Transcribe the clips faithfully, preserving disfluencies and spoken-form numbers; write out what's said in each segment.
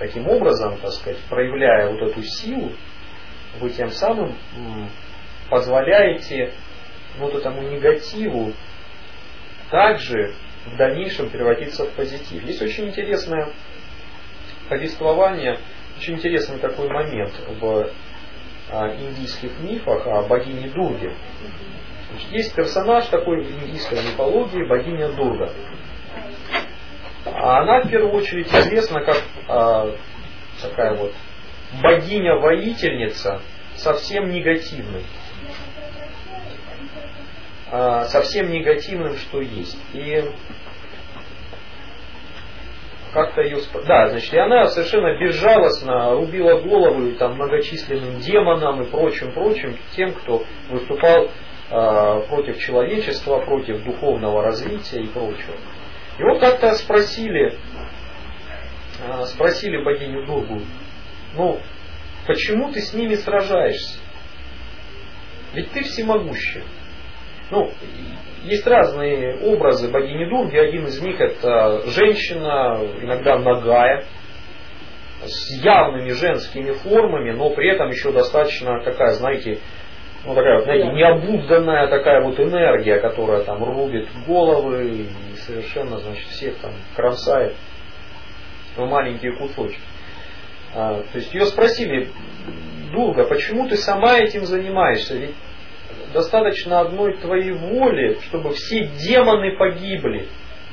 таким образом, так сказать, проявляя вот эту силу, вы тем самым позволяете вот этому негативу также в дальнейшем превратиться в позитив. Есть очень интересное повествование, очень интересный такой момент в индийских мифах о богине Дурге. Значит, есть персонаж такой в индийской мифологии, богиня Дурга. Она в первую очередь известна как а, такая вот богиня-воительница, совсем негативной. А, совсем негативным, что есть. И как-то ее... Да, значит, и она совершенно безжалостно рубила головы там, многочисленным демонам и прочим-прочим, тем, кто выступал а, против человечества, против духовного развития и прочего. И вот как-то спросили, спросили богиню Дургу, ну, почему ты с ними сражаешься? Ведь ты всемогущая. Ну, есть разные образы богини Дурги. Один из них это женщина, иногда нагая, с явными женскими формами, но при этом еще достаточно такая, знаете, ну, такая, знаете, необузданная такая вот энергия, которая там рубит головы и совершенно, значит, всех там кромсает в маленькие кусочки. А, то есть ее спросили: Дурга, почему ты сама этим занимаешься? Ведь достаточно одной твоей воли, чтобы все демоны погибли.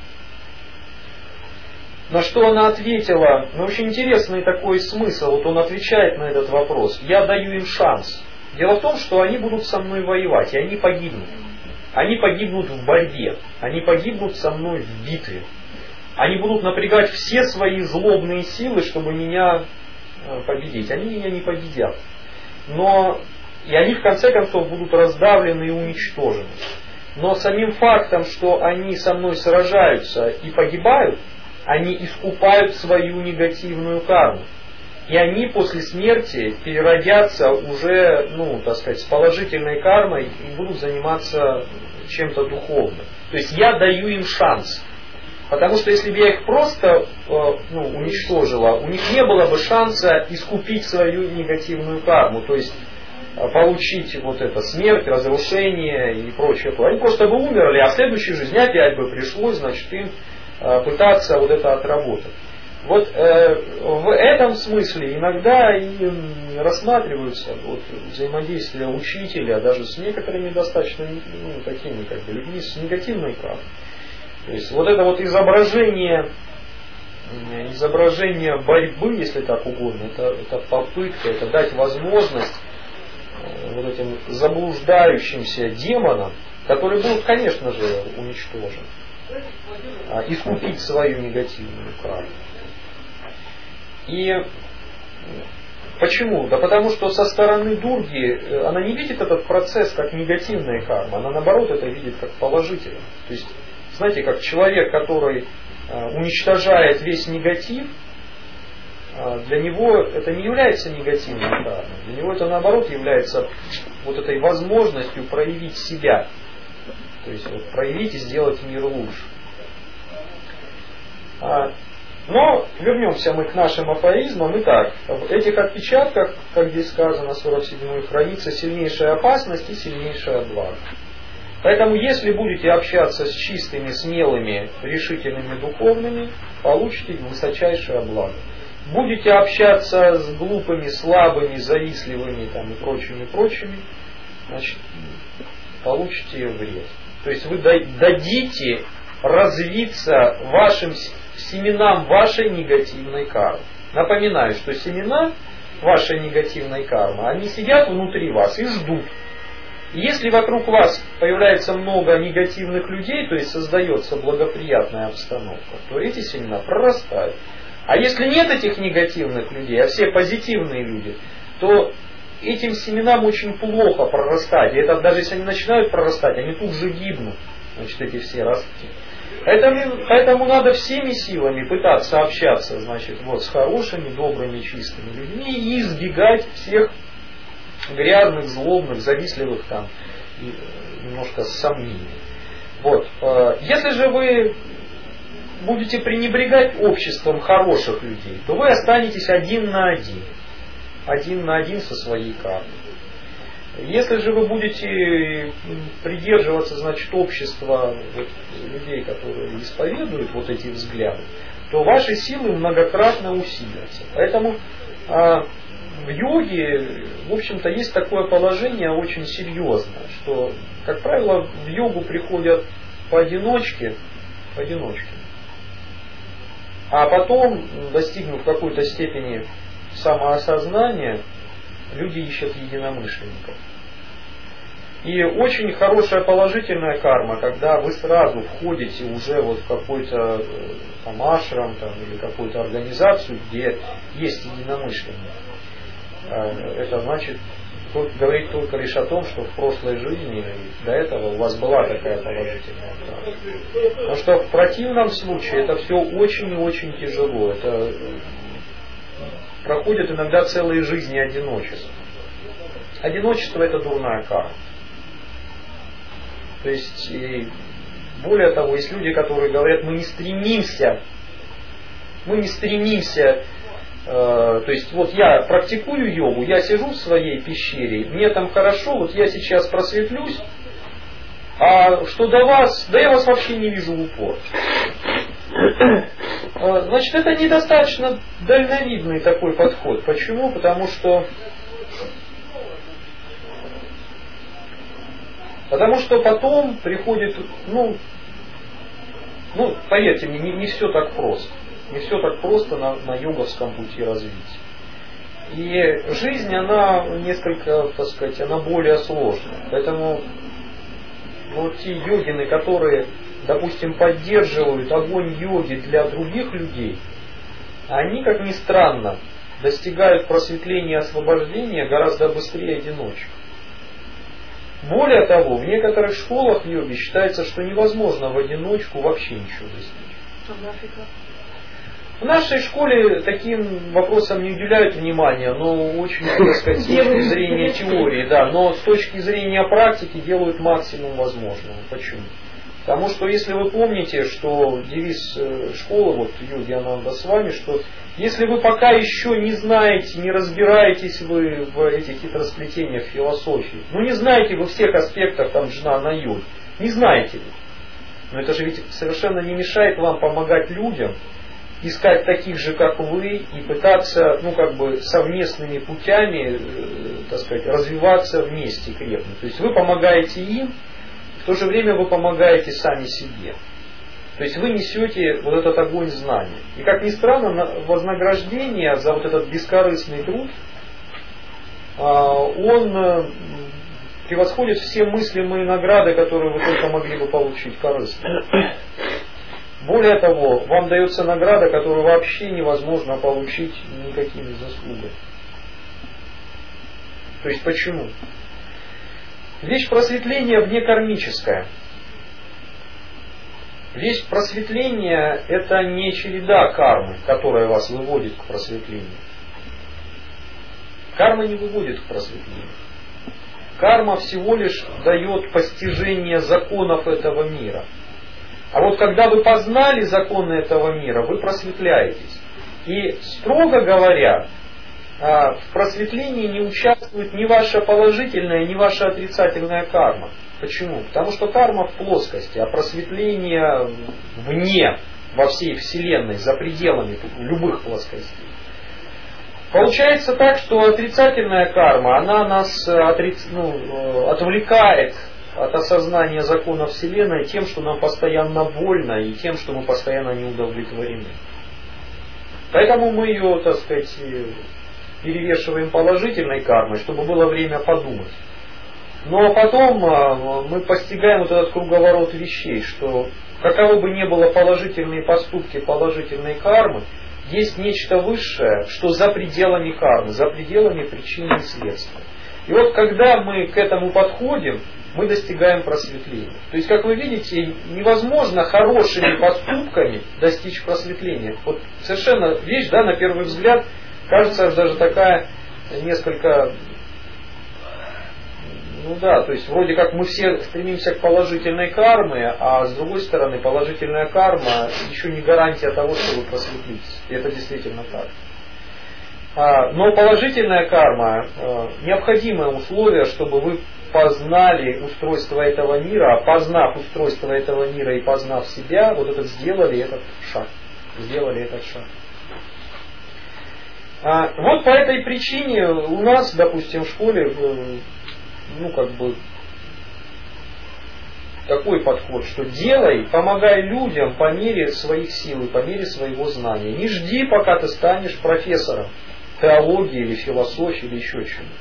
На что она ответила, ну, очень интересный такой смысл, вот он отвечает на этот вопрос: я даю им шанс. Дело в том, что они будут со мной воевать, и они погибнут. Они погибнут в борьбе, они погибнут со мной в битве. Они будут напрягать все свои злобные силы, чтобы меня победить. Они меня не победят. Но и они в конце концов будут раздавлены и уничтожены. Но самим фактом, что они со мной сражаются и погибают, они искупают свою негативную карму. И они после смерти переродятся уже, ну, так сказать, с положительной кармой и будут заниматься чем-то духовным. То есть я даю им шанс. Потому что если бы я их просто ну, уничтожила, у них не было бы шанса искупить свою негативную карму. То есть получить вот это смерть, разрушение и прочее. Они просто бы умерли, а в следующей жизни опять бы пришлось, значит, им пытаться вот это отработать. Вот э, в этом смысле иногда и рассматриваются вот, взаимодействия учителя даже с некоторыми достаточно ну, такими как бы, людьми с негативной кармой. То есть вот это вот изображение, изображение борьбы, если так угодно, это, это попытка, это дать возможность э, вот этим заблуждающимся демонам, которые будут, конечно же, уничтожены, э, искупить свою негативную карму. И почему? Да потому что со стороны Дурги она не видит этот процесс как негативная карма, она наоборот это видит как положительный. То есть, знаете, как человек, который уничтожает весь негатив, для него это не является негативной кармой, для него это наоборот является вот этой возможностью проявить себя, то есть вот, проявить и сделать мир лучше. Но вернемся мы к нашим афоризмам. Итак, в этих отпечатках, как здесь сказано, сорок седьмой, хранится сильнейшая опасность и сильнейшее благо. Поэтому, если будете общаться с чистыми, смелыми, решительными духовными, получите высочайшее благо. Будете общаться с глупыми, слабыми, завистливыми там, и прочими, прочими, значит, получите вред. То есть вы дадите развиться вашим семенам вашей негативной кармы. Напоминаю, что семена вашей негативной кармы, они сидят внутри вас и ждут. И если вокруг вас появляется много негативных людей, то есть создается благоприятная обстановка, то эти семена прорастают. А если нет этих негативных людей, а все позитивные люди, то этим семенам очень плохо прорастать. И это даже если они начинают прорастать, они тут же гибнут. Значит, эти все ростки. Поэтому, поэтому надо всеми силами пытаться общаться, значит, вот, с хорошими, добрыми, чистыми людьми и избегать всех грязных, злобных, завистливых там, и немножко сомнений. Вот. Если же вы будете пренебрегать обществом хороших людей, то вы останетесь один на один. Один на один со своей кармой. Если же вы будете придерживаться, значит, общества вот, людей, которые исповедуют вот эти взгляды, то ваши силы многократно усилятся. Поэтому а, в йоге, в общем-то, есть такое положение очень серьезное, что, как правило, в йогу приходят поодиночке, поодиночке. А потом, достигнув какой-то степени самоосознания, люди ищут единомышленников. И очень хорошая положительная карма, когда вы сразу входите уже вот в какой-то там ашрам там, или какую-то организацию, где есть единомышленники. Это значит, говорит только лишь о том, что в прошлой жизни до этого у вас была такая положительная карма. Потому что в противном случае это все очень и очень тяжело. Это проходят иногда целые жизни одиночества. Одиночество — это дурная карма. То есть, и более того, есть люди, которые говорят, мы не стремимся, мы не стремимся, э, то есть, вот я практикую йогу, я сижу в своей пещере, мне там хорошо, вот я сейчас просветлюсь, а что до вас, да я вас вообще не вижу в упор. Значит, это недостаточно дальновидный такой подход. Почему? Потому что Потому что потом приходит, ну, ну поверьте мне, не, не все так просто. Не все так просто на, на йоговском пути развития. И жизнь, она несколько, так сказать, она более сложная. Поэтому вот те йогины, которые, допустим, поддерживают огонь йоги для других людей, они, как ни странно, достигают просветления и освобождения гораздо быстрее одиночек. Более того, в некоторых школах йоги считается, что невозможно в одиночку вообще ничего достичь. В нашей школе таким вопросам не уделяют внимания, но очень, так сказать, с точки зрения теории, да, но с точки зрения практики делают максимум возможного. Почему? Потому что, если вы помните, что девиз школы, вот йоги Ананда с вами, что если вы пока еще не знаете, не разбираетесь вы в этих хитросплетениях философии, ну не знаете вы всех аспектов там джнана йоги, не знаете вы. Но это же ведь совершенно не мешает вам помогать людям, искать таких же, как вы, и пытаться, ну как бы совместными путями, так сказать, развиваться вместе, крепнуть. То есть вы помогаете им, в то же время вы помогаете сами себе. То есть вы несете вот этот огонь знания. И как ни странно, вознаграждение за вот этот бескорыстный труд, он превосходит все мыслимые награды, которые вы только могли бы получить корыстно. Более того, вам дается награда, которую вообще невозможно получить никакими заслугами. То есть почему? Вещь просветления внекармическая. Вещь просветления — это не череда кармы, которая вас выводит к просветлению. Карма не выводит к просветлению. Карма всего лишь дает постижение законов этого мира. А вот когда вы познали законы этого мира, вы просветляетесь. И, строго говоря, в просветлении не участвует ни ваша положительная, ни ваша отрицательная карма. Почему? Потому что карма в плоскости, а просветление вне, во всей Вселенной, за пределами любых плоскостей. Получается так, что отрицательная карма, она нас отри... ну, отвлекает от осознания закона Вселенной тем, что нам постоянно больно, и тем, что мы постоянно не удовлетворены. Поэтому мы ее, так сказать, перевешиваем положительной кармой, чтобы было время подумать. Но потом мы постигаем вот этот круговорот вещей, что каковы бы ни было положительные поступки положительной кармы, есть нечто высшее, что за пределами кармы, за пределами причины и следствия. И вот когда мы к этому подходим, мы достигаем просветления. То есть, как вы видите, невозможно хорошими поступками достичь просветления. Вот совершенно вещь, да, на первый взгляд, кажется даже такая несколько Ну да, то есть вроде как мы все стремимся к положительной карме, а с другой стороны положительная карма еще не гарантия того, что вы просветлитесь. И это действительно так. Но положительная карма – необходимое условие, чтобы вы познали устройство этого мира, а познав устройство этого мира и познав себя, вот этот сделали этот шаг. Сделали этот шаг. Вот по этой причине у нас, допустим, в школе, ну как бы, такой подход, что делай, помогай людям по мере своих сил и по мере своего знания. Не жди, пока ты станешь профессором теологии или философии или еще чего-то.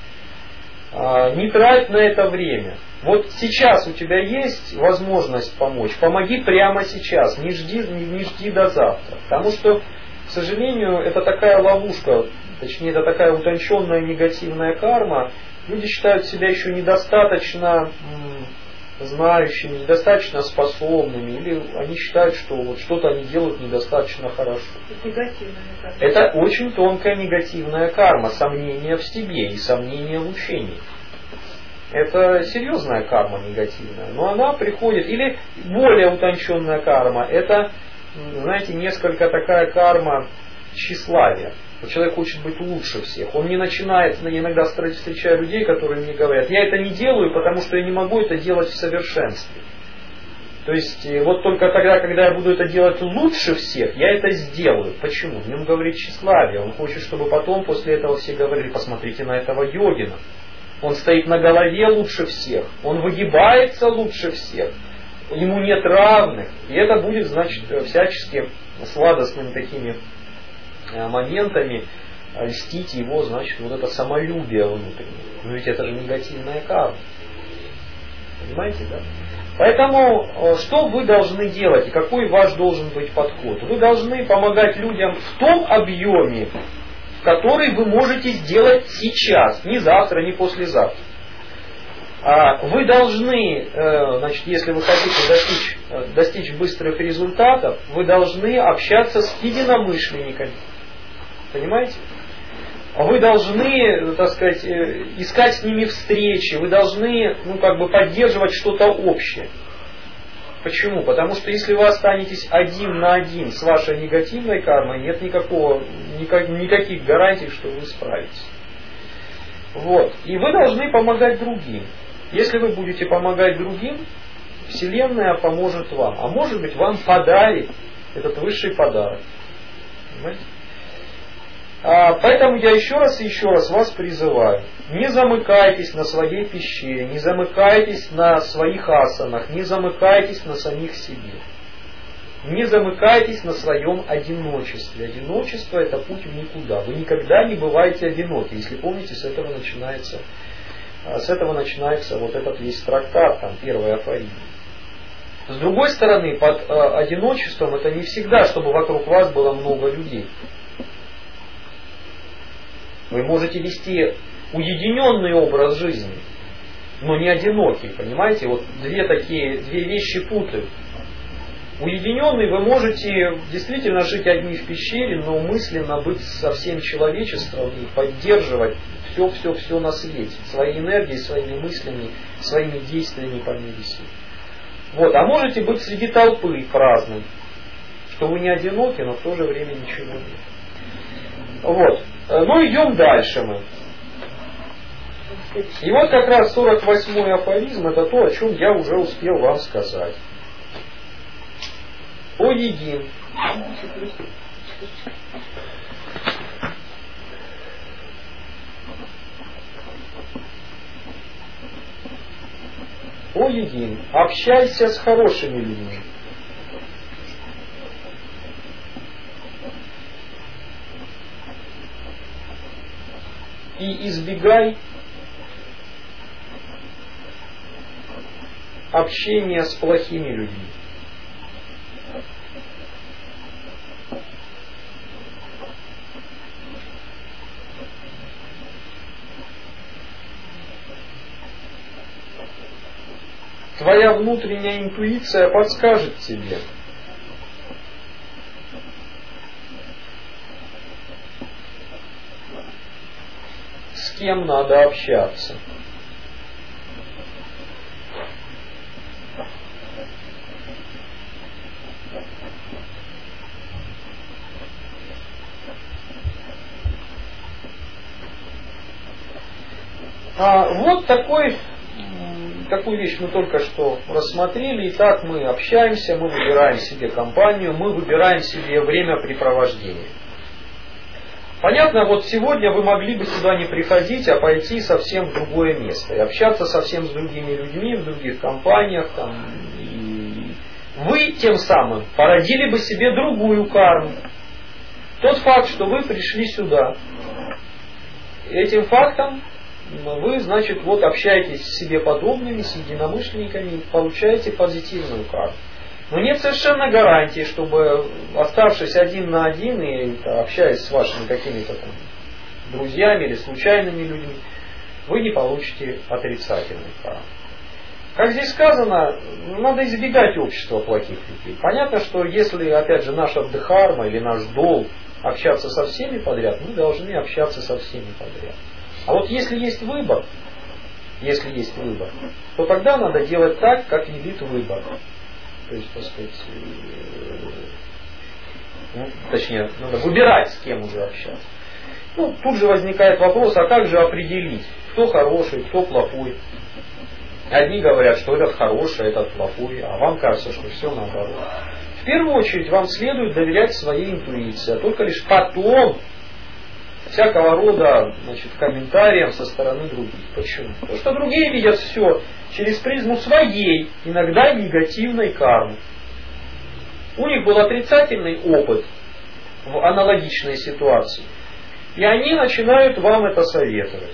Не трать на это время. Вот сейчас у тебя есть возможность помочь, помоги прямо сейчас, не жди, не, не жди до завтра. Потому что, к сожалению, это такая ловушка, точнее, это такая утонченная негативная карма. Люди считают себя еще недостаточно знающими, недостаточно способными, или они считают, что вот что-то они делают недостаточно хорошо. Это негативная карма. Это очень тонкая негативная карма, сомнения в себе и сомнения в учении. Это серьезная карма негативная, но она приходит, или более утонченная карма, это, знаете, несколько такая карма тщеславия. Человек хочет быть лучше всех. Он не начинает, иногда встречаю людей, которые мне говорят, я это не делаю, потому что я не могу это делать в совершенстве. То есть, вот только тогда, когда я буду это делать лучше всех, я это сделаю. Почему? В нем говорит тщеславие. Он хочет, чтобы потом после этого все говорили, посмотрите на этого йогина. Он стоит на голове лучше всех. Он выгибается лучше всех. Ему нет равных. И это будет, значит, всячески сладостными такими моментами льстить его, значит, вот это самолюбие внутреннее. Но ведь это же негативная карма. Понимаете, да? Поэтому, что вы должны делать и какой ваш должен быть подход? Вы должны помогать людям в том объеме, который вы можете сделать сейчас, не завтра, не послезавтра. Вы должны, значит, если вы хотите достичь, достичь быстрых результатов, вы должны общаться с единомышленниками. Понимаете? Вы должны, так сказать, искать с ними встречи, вы должны, ну, как бы поддерживать что-то общее. Почему? Потому что если вы останетесь один на один с вашей негативной кармой, нет никакого, никак, никаких гарантий, что вы справитесь. Вот. И вы должны помогать другим. Если вы будете помогать другим, Вселенная поможет вам. А может быть, вам подарит этот высший подарок. Понимаете? А, поэтому я еще раз и еще раз вас призываю. Не замыкайтесь на своей пещере, не замыкайтесь на своих асанах, не замыкайтесь на самих себе. Не замыкайтесь на своем одиночестве. Одиночество – это путь в никуда. Вы никогда не бываете одиноки. Если помните, с этого начинается, с этого начинается вот этот весь трактат, там, первый афоризм. С другой стороны, под э, одиночеством это не всегда, чтобы вокруг вас было много людей. Вы можете вести уединенный образ жизни, но не одинокий, понимаете? Вот две такие, две вещи путают. Уединенный вы можете действительно жить одни в пещере, но мысленно быть со всем человечеством и поддерживать все-все-все на свете. Своей энергией, своими мыслями, своими действиями по мере сил. Вот. А можете быть среди толпы праздным, что вы не одиноки, но в то же время ничего нет. Вот. Ну, идем дальше мы. И вот как раз сорок восьмой афоризм, это то, о чем я уже успел вам сказать. О един. О един. Общайся с хорошими людьми. И избегай общения с плохими людьми. Твоя внутренняя интуиция подскажет тебе, с кем надо общаться. А, вот такой, такую вещь мы только что рассмотрели. Итак, мы общаемся, мы выбираем себе компанию, мы выбираем себе времяпрепровождение. Понятно, вот сегодня вы могли бы сюда не приходить, а пойти совсем в другое место. И общаться совсем с другими людьми, в других компаниях. Там, и вы тем самым породили бы себе другую карму. Тот факт, что вы пришли сюда, этим фактом вы, значит, вот общаетесь с себе подобными, с единомышленниками и получаете позитивную карму. Но нет совершенно гарантии, чтобы, оставшись один на один и общаясь с вашими какими-то там друзьями или случайными людьми, вы не получите отрицательной кармы. Как здесь сказано, надо избегать общества плохих людей. Понятно, что если, опять же, наша дхарма или наш долг общаться со всеми подряд, мы должны общаться со всеми подряд. А вот если есть выбор, если есть выбор, то тогда надо делать так, как велит выбор. То есть, так сказать, ну, точнее, надо выбирать, с кем уже общаться. Ну, тут же возникает вопрос, а как же определить, кто хороший, кто плохой? Одни говорят, что этот хороший, этот плохой, а вам кажется, что все наоборот. В первую очередь вам следует доверять своей интуиции, а только лишь потом всякого рода, значит, комментариям со стороны других. Почему? Потому что другие видят все через призму своей, иногда негативной кармы. У них был отрицательный опыт в аналогичной ситуации. И они начинают вам это советовать.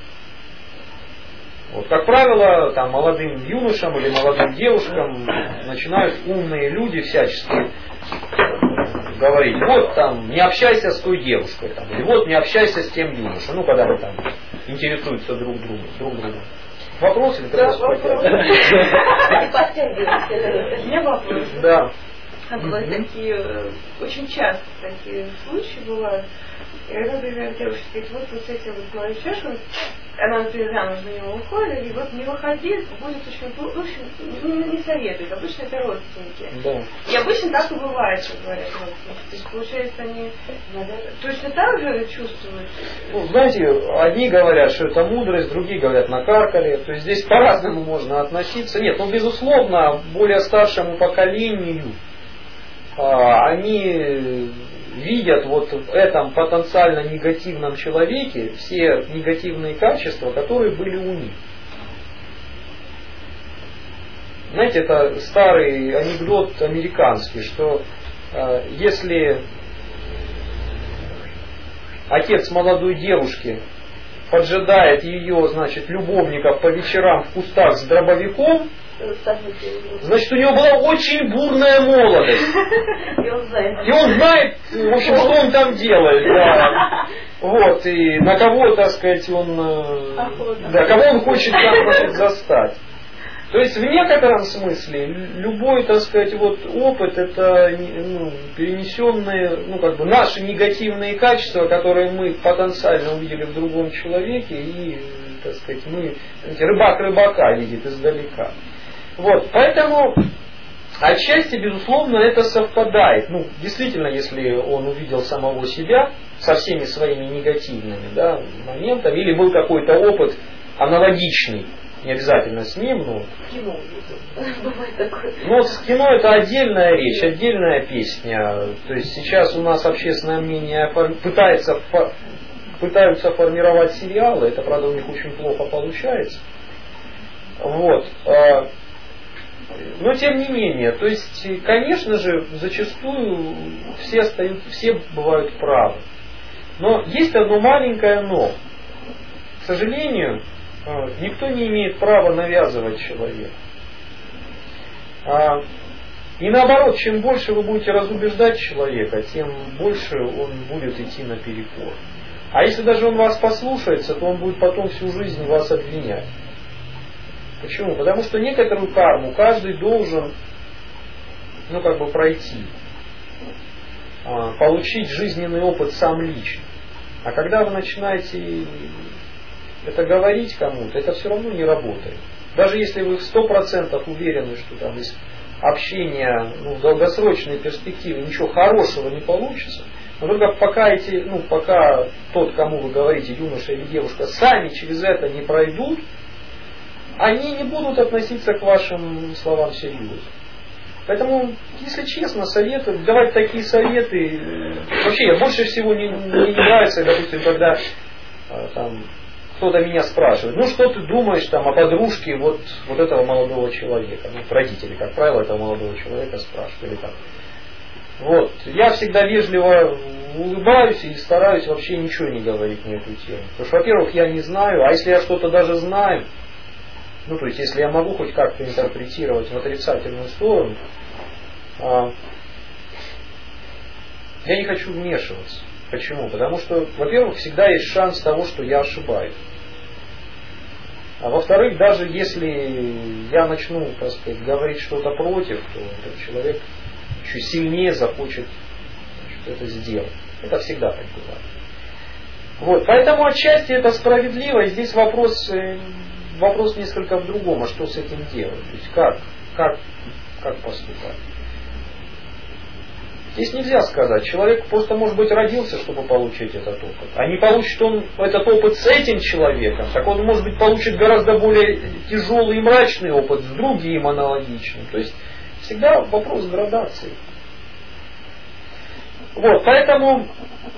Вот, как правило, там, молодым юношам или молодым девушкам начинают умные люди всячески говорить, вот там, не общайся с той девушкой, там, или вот не общайся с тем юношей, ну, когда они там интересуются друг другом. Друг другом. Вопрос или да, вопрос? Не вопрос. Да. Бывают такие, очень часто такие случаи бывают. И когда, например, девушка говорит, вот, вот с этим вот мальчишкой, она, например, замуж за него уходит, и вот не выходи, будет очень, в общем, не, не советует, обычно это родственники. Да. И обычно так и бывает, что говорят родственники. То есть, получается, они точно так же чувствуют. Ну, знаете, одни говорят, что это мудрость, другие говорят, накаркали. То есть здесь по-разному можно относиться. Нет, ну, безусловно, более старшему поколению а, они видят вот в этом потенциально негативном человеке все негативные качества, которые были у них. Знаете, это старый анекдот американский, что э, если отец молодой девушки поджидает ее, значит, любовников по вечерам в кустах с дробовиком, значит, у него была очень бурная молодость. И он знает. И он знает, в общем, что он там делает. Да. Вот, и на кого, так сказать, он... Да, кого он хочет там, значит, застать. То есть, в некотором смысле, любой, так сказать, вот опыт, это ну, перенесенные, ну, как бы, наши негативные качества, которые мы потенциально увидели в другом человеке, и, так сказать, мы, рыбак рыбака видит издалека. Вот, поэтому отчасти, безусловно, это совпадает. Ну, действительно, если он увидел самого себя со всеми своими негативными, да, моментами, или был какой-то опыт аналогичный, не обязательно с ним, но... Кино. Бывает такое. Ну, с кино это отдельная речь, отдельная песня. То есть сейчас у нас общественное мнение пытается, пытаются формировать сериалы, это, правда, у них очень плохо получается. Вот. Но тем не менее, то есть, конечно же, зачастую все, остаются, все бывают правы. Но есть одно маленькое но. К сожалению, никто не имеет права навязывать человека. И наоборот, чем больше вы будете разубеждать человека, тем больше он будет идти наперекор. А если даже он вас послушается, то он будет потом всю жизнь вас обвинять. Почему? Потому что некоторую карму каждый должен, ну, как бы пройти, получить жизненный опыт сам лично. А когда вы начинаете это говорить кому-то, это все равно не работает. Даже если вы в сто процентов уверены, что там из общения ну, в долгосрочной перспективе ничего хорошего не получится, но только пока, эти, ну, пока тот, кому вы говорите, юноша или девушка, сами через это не пройдут, они не будут относиться к вашим словам серьезно. Поэтому, если честно, советы, давать такие советы, вообще больше всего не, не нравится, допустим, когда там, кто-то меня спрашивает, ну что ты думаешь там, о подружке вот, вот этого молодого человека, ну, родители, как правило, этого молодого человека спрашивают, или там. Вот. Я всегда вежливо улыбаюсь и стараюсь вообще ничего не говорить на эту тему. Потому что, во-первых, я не знаю, а если я что-то даже знаю, ну, то есть, если я могу хоть как-то интерпретировать в отрицательную сторону, а, я не хочу вмешиваться. Почему? Потому что, во-первых, всегда есть шанс того, что я ошибаюсь. А во-вторых, даже если я начну, так сказать, говорить что-то против, то этот человек еще сильнее захочет, значит, это сделать. Это всегда так бывает. Вот, поэтому отчасти это справедливо, и здесь вопрос... Вопрос несколько в другом, а что с этим делать? То есть как, как, как поступать? Здесь нельзя сказать. Человек просто, может быть, родился, чтобы получить этот опыт. А не получит он этот опыт с этим человеком, так он, может быть, получит гораздо более тяжелый и мрачный опыт с другим аналогичным. То есть всегда вопрос градации. Вот, поэтому...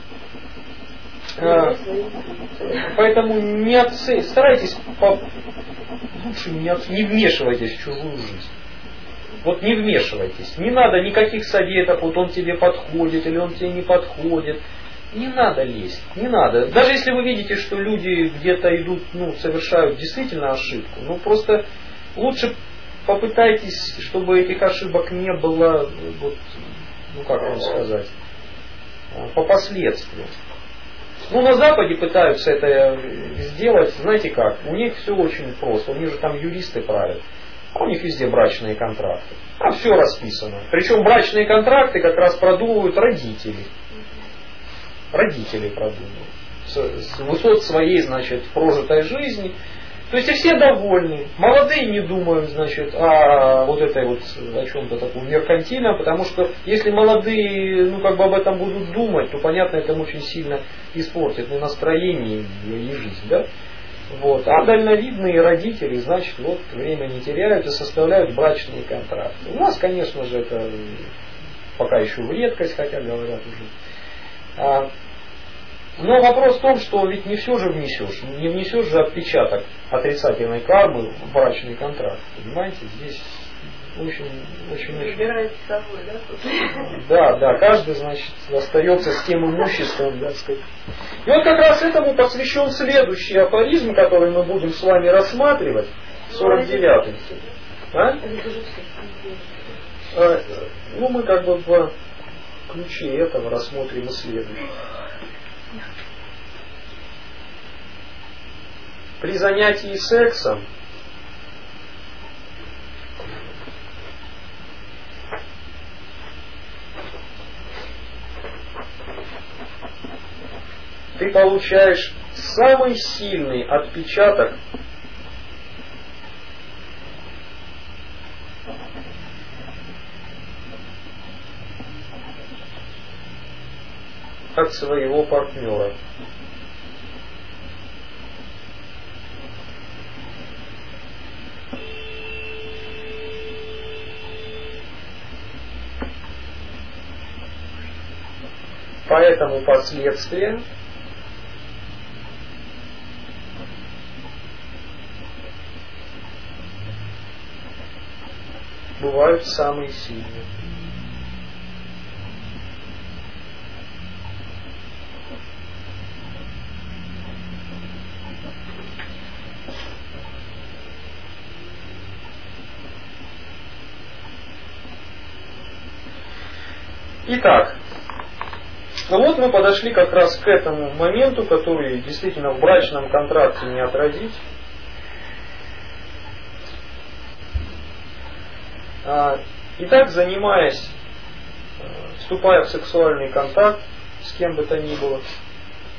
Поэтому не отце... старайтесь по... лучше не, от... не вмешивайтесь в чужую жизнь. Вот не вмешивайтесь. Не надо никаких советов, вот он тебе подходит или он тебе не подходит. Не надо лезть. Не надо. Даже если вы видите, что люди где-то идут, ну, совершают действительно ошибку, ну просто лучше попытайтесь, чтобы этих ошибок не было, вот, ну как вам сказать, по последствиям. Ну, на Западе пытаются это сделать, знаете как, у них все очень просто, у них же там юристы правят, а у них везде брачные контракты, там все расписано. Причем брачные контракты как раз продумывают родители. Родители продумывают. С, с высот своей, значит, прожитой жизни. То есть и все довольны. Молодые не думают, значит, о вот этой вот, о чем-то таком меркантильном, потому что если молодые, ну, как бы об этом будут думать, то, понятно, это очень сильно испортит и настроение, и жизнь, да? Вот. А дальновидные родители, значит, вот время не теряют и составляют брачные контракты. У нас, конечно же, это пока еще в редкость, хотя говорят уже. Но вопрос в том, что ведь не все же внесешь, не внесешь же отпечаток отрицательной кармы в брачный контракт. Понимаете, здесь очень, очень, очень... Выбираете с собой, да? Да, да, каждый, значит, остается с тем имуществом, так сказать. И вот как раз этому посвящен следующий афоризм, который мы будем с вами рассматривать, сорок девятый. А? А, ну, мы как бы в ключе этого рассмотрим и следующий. При занятии сексом ты получаешь самый сильный отпечаток от своего партнера. Поэтому последствия бывают самые сильные. Итак, ну вот мы подошли как раз к этому моменту, который действительно в брачном контракте не отразить. Итак, занимаясь, вступая в сексуальный контакт с кем бы то ни было,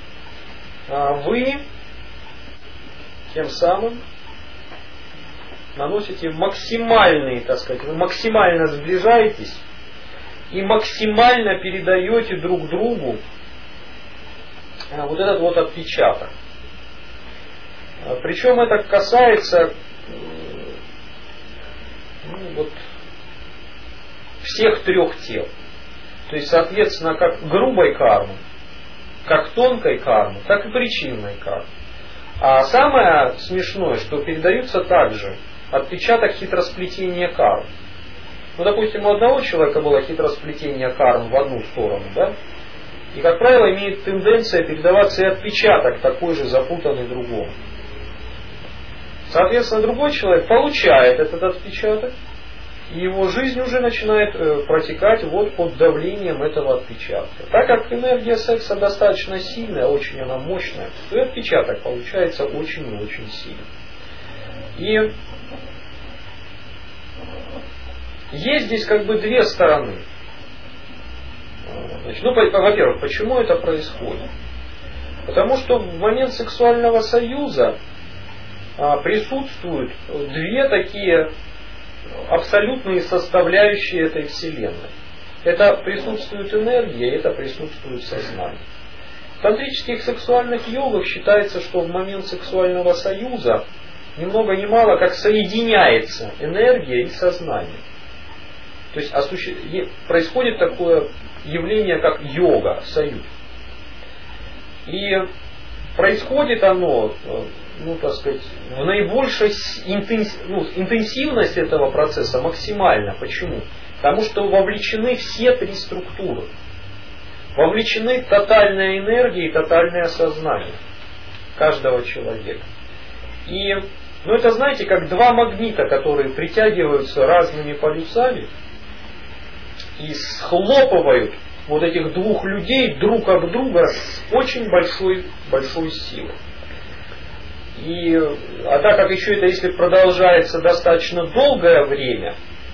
вы тем самым наносите максимальные, так сказать, вы максимально сближаетесь и максимально передаете друг другу вот этот вот отпечаток. Причем это касается ну, вот, всех трех тел. То есть, соответственно, как грубой кармы, как тонкой кармы, так и причинной кармы. А самое смешное, что передаются также отпечаток хитросплетения карм. Ну, допустим, у одного человека было хитросплетение карм в одну сторону, да? И, как правило, имеет тенденция передаваться и отпечаток такой же запутанный другому. Соответственно, другой человек получает этот отпечаток, и его жизнь уже начинает э, протекать вот под давлением этого отпечатка. Так как энергия секса достаточно сильная, очень она мощная, то и отпечаток получается очень и очень сильный. И есть здесь как бы две стороны. Значит, ну, во-первых, почему это происходит? Потому что в момент сексуального союза а, присутствуют две такие абсолютные составляющие этой Вселенной. Это присутствует энергия, это присутствует сознание. В тантрических сексуальных йогах считается, что в момент сексуального союза ни много ни мало как соединяется энергия и сознание. То есть осуществ... происходит такое явление, как йога, союз. И происходит оно, ну, так сказать, в наибольшей интенс... ну, интенсивность этого процесса максимальна. Почему? Потому что вовлечены все три структуры. Вовлечены тотальная энергия и тотальное сознание каждого человека. И, ну, это, знаете, как два магнита, которые притягиваются разными полюсами и схлопывают вот этих двух людей друг об друга с очень большой, большой силой. И, а так как еще это, если продолжается достаточно долгое время,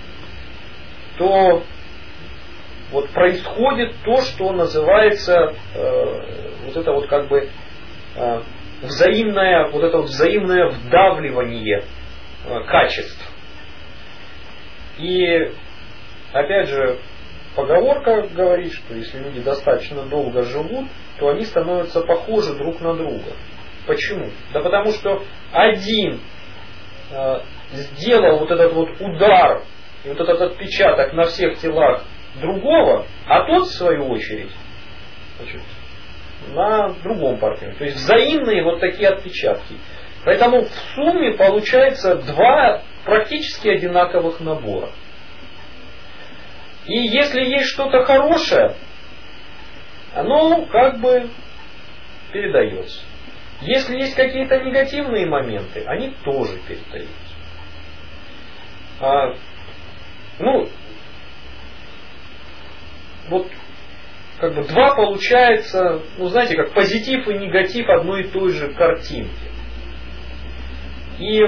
то вот происходит то, что называется э, вот это вот как бы э, взаимное, вот это вот взаимное вдавливание э, качеств. И опять же, поговорка говорит, что если люди достаточно долго живут, то они становятся похожи друг на друга. Почему? Да потому что один э, сделал вот этот вот удар, и вот этот отпечаток на всех телах другого, а тот, в свою очередь, значит, на другом партнере. То есть взаимные вот такие отпечатки. Поэтому в сумме получается два практически одинаковых набора. И если есть что-то хорошее, оно как бы передается. Если есть какие-то негативные моменты, они тоже передаются. А, ну, вот как бы два получается, ну знаете, как позитив и негатив одной и той же картинки. И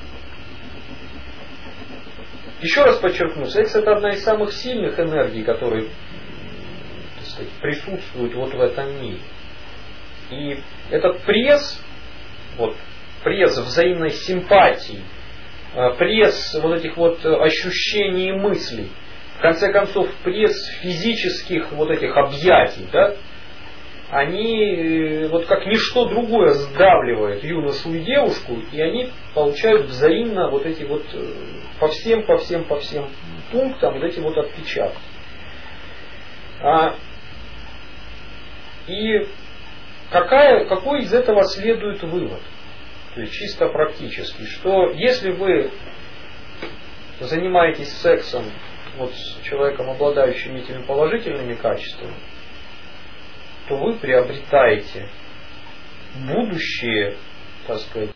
еще раз подчеркну, секс это одна из самых сильных энергий, которые, так сказать, присутствуют вот в этом мире. И этот пресс, вот, пресс взаимной симпатии, пресс вот этих вот ощущений и мыслей, в конце концов, пресс физических вот этих объятий, да, они вот как ничто другое сдавливают юношу и девушку, и они получают взаимно вот эти вот по всем, по всем, по всем пунктам вот эти вот отпечатки. А, и какая, какой из этого следует вывод? То есть чисто практически, что если вы занимаетесь сексом вот с человеком, обладающим этими положительными качествами, то вы приобретаете будущее, так сказать,